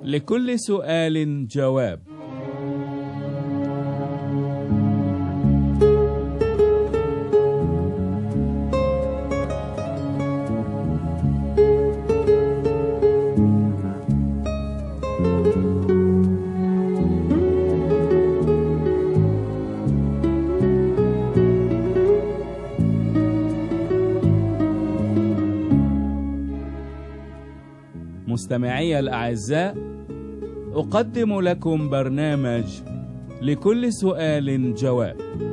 لكل سؤال جواب. مستمعي الأعزاء، أقدم لكم برنامج لكل سؤال جواب.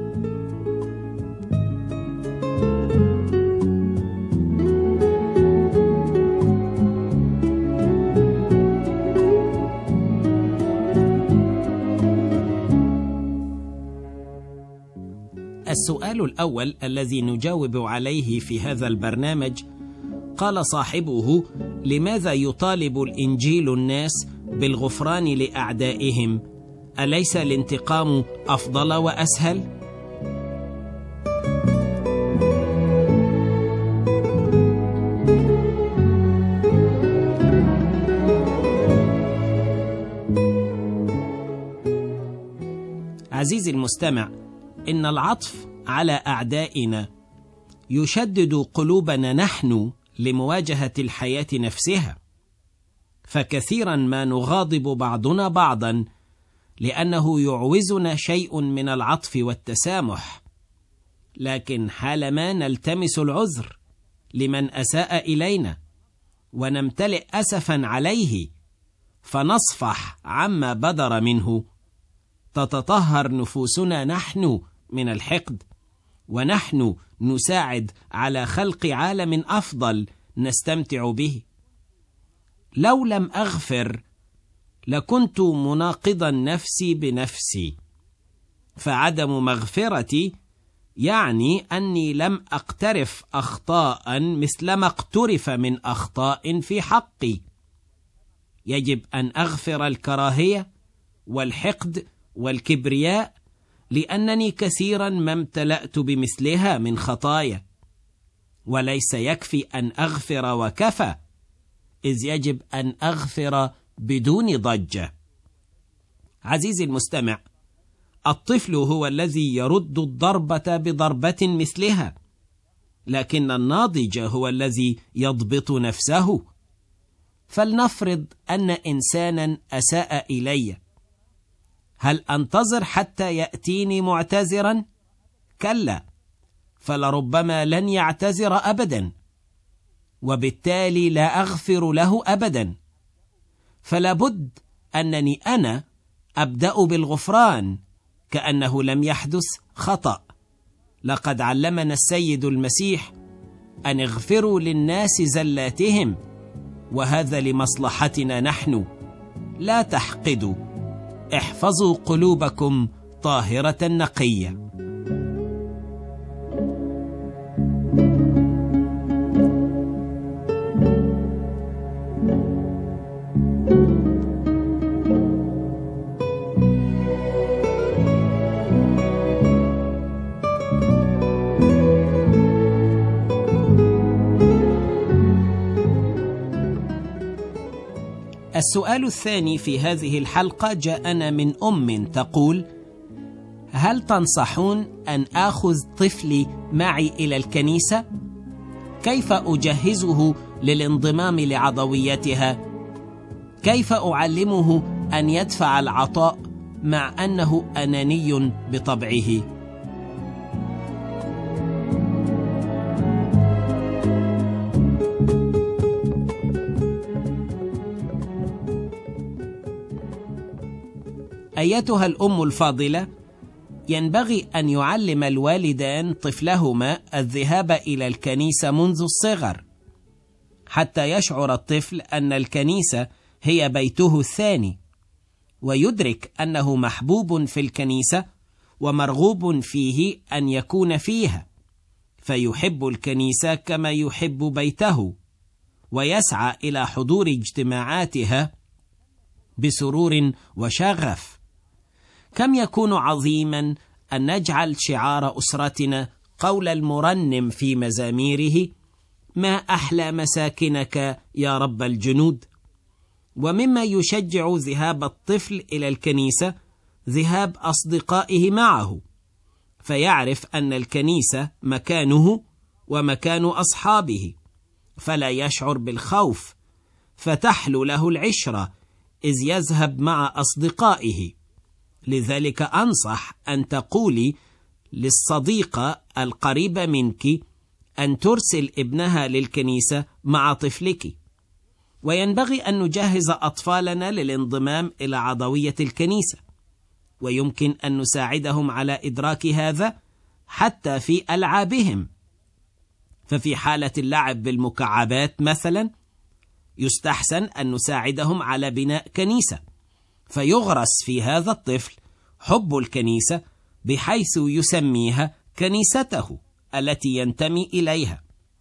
السؤال الأول الذي نجاوب عليه في هذا البرنامج، قال صاحبه: لماذا يطالب الإنجيل الناس بالغفران لأعدائهم؟ أليس الانتقام أفضل وأسهل؟ عزيزي المستمع، إن العطف على أعدائنا يشدد قلوبنا نحن لمواجهة الحياة نفسها، فكثيرا ما نغاضب بعضنا بعضا لأنه يعوزنا شيء من العطف والتسامح، لكن حالما نلتمس العذر لمن أساء إلينا ونمتلئ أسفا عليه فنصفح عما بدر منه، تتطهر نفوسنا نحن من الحقد، ونحن نساعد على خلق عالم أفضل نستمتع به. لو لم أغفر لكنت مناقضا نفسي بنفسي، فعدم مغفرتي يعني أني لم أقترف أخطاء مثلما اقترف من أخطاء في حقي. يجب أن أغفر الكراهية والحقد والكبرياء، لأنني كثيرا ما امتلأت بمثلها من خطايا، وليس يكفي أن أغفر وكفى، إذ يجب أن أغفر بدون ضجة. عزيزي المستمع، الطفل هو الذي يرد الضربة بضربة مثلها، لكن الناضج هو الذي يضبط نفسه. فلنفرض أن إنسانا أساء إلي، هل أنتظر حتى يأتيني معتذرا؟ كلا، فلربما لن يعتذر أبدا، وبالتالي لا أغفر له أبدا. فلابد أنني أنا أبدأ بالغفران كأنه لم يحدث خطأ. لقد علمنا السيد المسيح أن اغفروا للناس زلاتهم، وهذا لمصلحتنا نحن. لا تحقدوا، احفظوا قلوبكم طاهرة نقية. السؤال الثاني في هذه الحلقة جاءنا من أم تقول: هل تنصحون أن آخذ طفلي معي إلى الكنيسة؟ كيف أجهزه للانضمام لعضويتها؟ كيف أعلمه أن يدفع العطاء مع أنه أناني بطبعه؟ أيتها الأم الفاضلة، ينبغي أن يعلم الوالدان طفلهما الذهاب إلى الكنيسة منذ الصغر، حتى يشعر الطفل أن الكنيسة هي بيته الثاني، ويدرك أنه محبوب في الكنيسة ومرغوب فيه أن يكون فيها، فيحب الكنيسة كما يحب بيته، ويسعى إلى حضور اجتماعاتها بسرور وشغف. كم يكون عظيما أن نجعل شعار أسرتنا قول المرنم في مزاميره: ما أحلى مساكنك يا رب الجنود. ومما يشجع ذهاب الطفل إلى الكنيسة ذهاب أصدقائه معه، فيعرف أن الكنيسة مكانه ومكان أصحابه، فلا يشعر بالخوف، فتحلو له العشرة إذ يذهب مع أصدقائه. لذلك أنصح أن تقولي للصديقة القريبة منك أن ترسل ابنها للكنيسة مع طفلك. وينبغي أن نجهز أطفالنا للانضمام إلى عضوية الكنيسة، ويمكن أن نساعدهم على إدراك هذا حتى في ألعابهم. ففي حالة اللعب بالمكعبات مثلا يستحسن أن نساعدهم على بناء كنيسة، فيغرس في هذا الطفل حب الكنيسة بحيث يسميها كنيسته التي ينتمي إليها.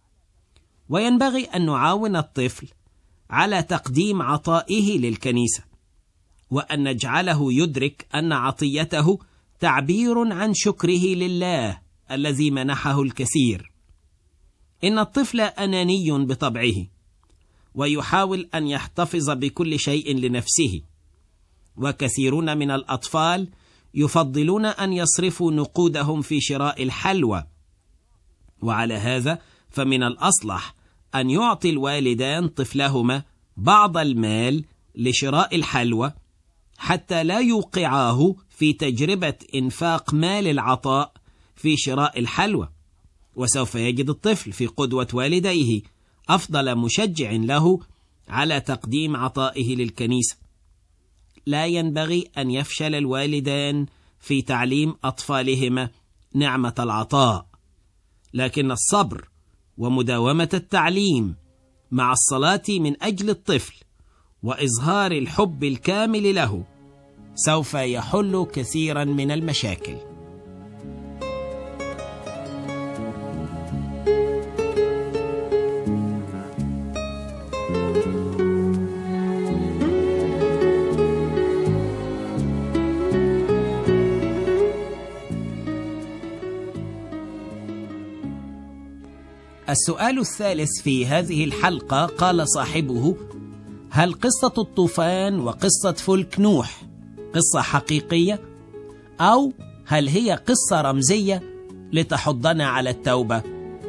وينبغي أن نعاون الطفل على تقديم عطائه للكنيسة، وأن نجعله يدرك أن عطيته تعبير عن شكره لله الذي منحه الكثير. إن الطفل أناني بطبعه، ويحاول أن يحتفظ بكل شيء لنفسه، وكثيرون من الأطفال يفضلون أن يصرفوا نقودهم في شراء الحلوى، وعلى هذا فمن الأصلح أن يعطي الوالدان طفلهما بعض المال لشراء الحلوى حتى لا يوقعاه في تجربة إنفاق مال العطاء في شراء الحلوى، وسوف يجد الطفل في قدوة والديه أفضل مشجع له على تقديم عطائه للكنيسة. لا ينبغي أن يفشل الوالدان في تعليم أطفالهما نعمة العطاء، لكن الصبر ومداومة التعليم مع الصلاة من أجل الطفل وإظهار الحب الكامل له سوف يحل كثيرا من المشاكل. السؤال الثالث في هذه الحلقة قال صاحبه: هل قصة الطوفان وقصة فلك نوح قصة حقيقية، أو هل هي قصة رمزية لتحضنا على التوبة؟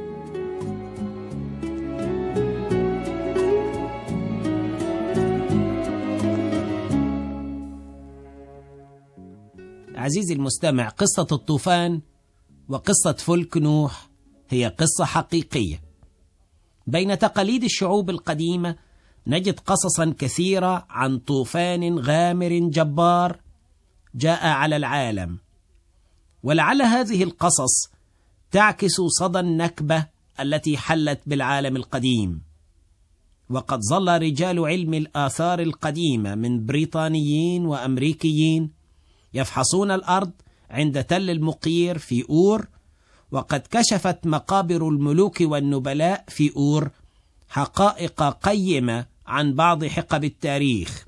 عزيزي المستمع، قصة الطوفان وقصة فلك نوح هي قصة حقيقية. بين تقاليد الشعوب القديمة نجد قصصا كثيرة عن طوفان غامر جبار جاء على العالم، ولعل هذه القصص تعكس صدى النكبة التي حلت بالعالم القديم. وقد ظل رجال علم الآثار القديمة من بريطانيين وأمريكيين يفحصون الأرض عند تل المقير في أور، وقد كشفت مقابر الملوك والنبلاء في أور حقائق قيمة عن بعض حقب التاريخ.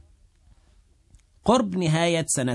قرب نهاية سنة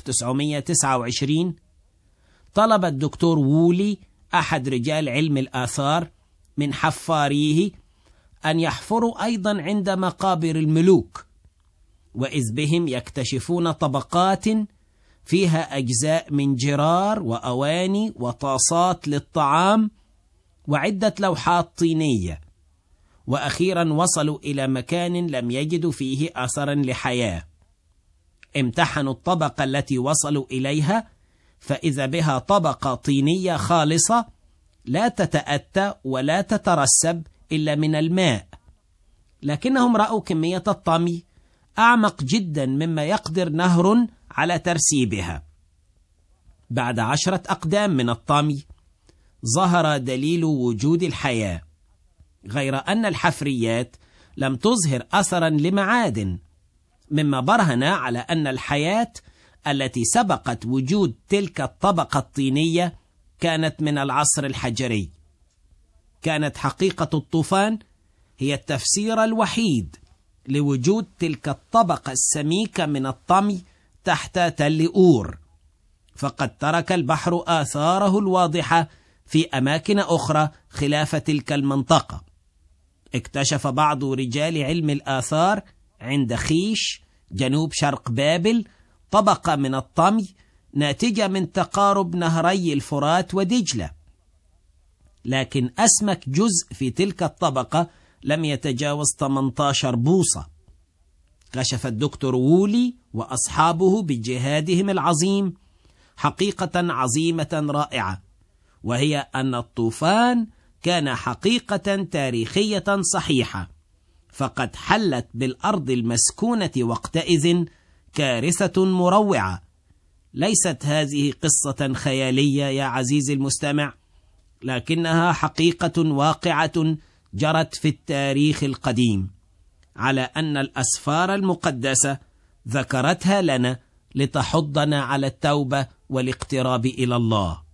1929 طلب الدكتور وولي أحد رجال علم الآثار من حفاريه أن يحفروا أيضا عند مقابر الملوك، وإذ بهم يكتشفون طبقات فيها أجزاء من جرار وأواني وطاسات للطعام وعدة لوحات طينية، وأخيرا وصلوا إلى مكان لم يجدوا فيه أثرا لحياة. امتحنوا الطبقة التي وصلوا إليها، فإذا بها طبقة طينية خالصة لا تتأتى ولا تترسب إلا من الماء، لكنهم رأوا كمية الطمي أعمق جدا مما يقدر نهر على ترسيبها. بعد 10 أقدام من الطمي ظهر دليل وجود الحياة، غير أن الحفريات لم تظهر أثرا لمعادن، مما برهن على أن الحياة التي سبقت وجود تلك الطبقة الطينية كانت من العصر الحجري. كانت حقيقة الطوفان هي التفسير الوحيد لوجود تلك الطبقة السميكة من الطمي تحت تل أور، فقد ترك البحر آثاره الواضحة في أماكن أخرى خلاف تلك المنطقة. اكتشف بعض رجال علم الآثار عند خيش جنوب شرق بابل طبقة من الطمي ناتجة من تقارب نهري الفرات ودجلة، لكن أسمك جزء في تلك الطبقة لم يتجاوز 18 بوصة. كشف الدكتور وولي وأصحابه بجهادهم العظيم حقيقة عظيمة رائعة، وهي أن الطوفان كان حقيقة تاريخية صحيحة، فقد حلت بالأرض المسكونة وقتئذ كارثة مروعة. ليست هذه قصة خيالية يا عزيزي المستمع، لكنها حقيقة واقعة جرت في التاريخ القديم، على أن الأسفار المقدسة ذكرتها لنا لتحضنا على التوبة والاقتراب إلى الله.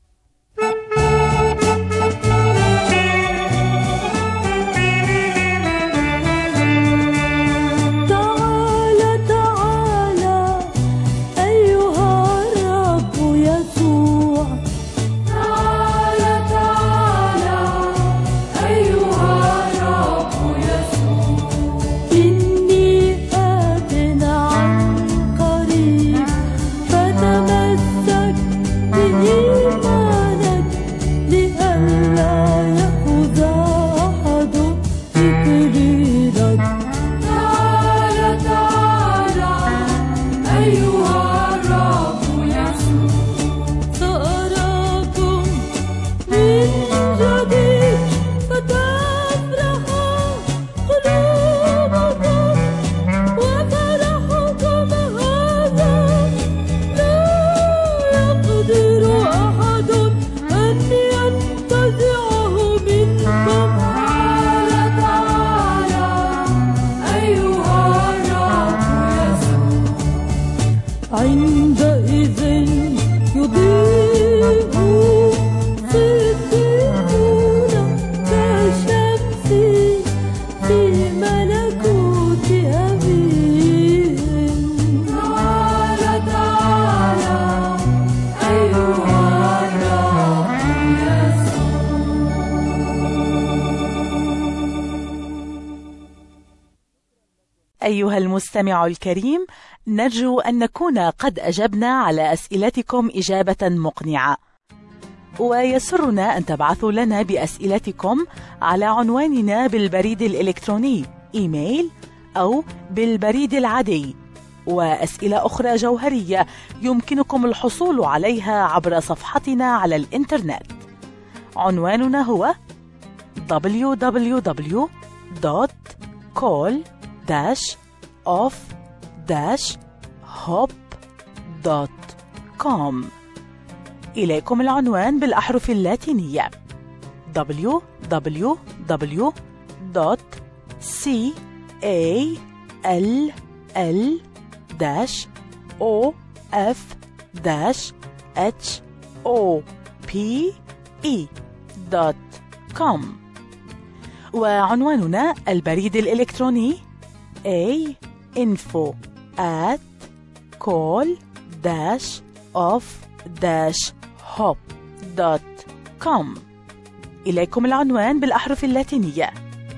أيها المستمع الكريم، نرجو أن نكون قد أجبنا على أسئلتكم إجابة مقنعة، ويسرنا أن تبعثوا لنا بأسئلتكم على عنواننا بالبريد الإلكتروني إيميل أو بالبريد العادي. وأسئلة أخرى جوهرية يمكنكم الحصول عليها عبر صفحتنا على الإنترنت. عنواننا هو www.call-off-hop.com. إليكم العنوان بالأحرف اللاتينية www.call-off-hop.com. وعنواننا البريد الإلكتروني info@call-off-hop.com. إليكم العنوان بالأحرف اللاتينية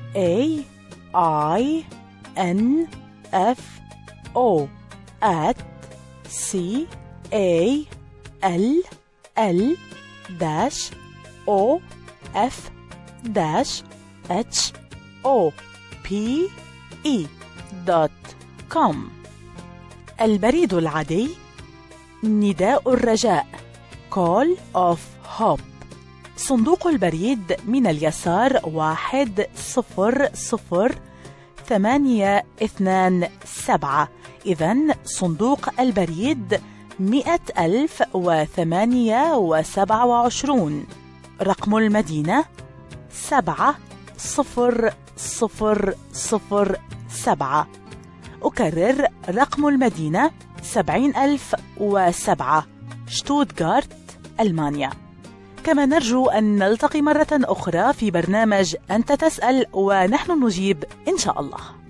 info@call-off-hop.com. البريد العادي نداء الرجاء Call of Hope. صندوق البريد من اليسار 100,827. إذن صندوق البريد 100,028. رقم المدينة 70007. أكرر رقم المدينة 70,007، شتوتغارت، ألمانيا. كما نرجو أن نلتقي مرة أخرى في برنامج أنت تسأل ونحن نجيب إن شاء الله.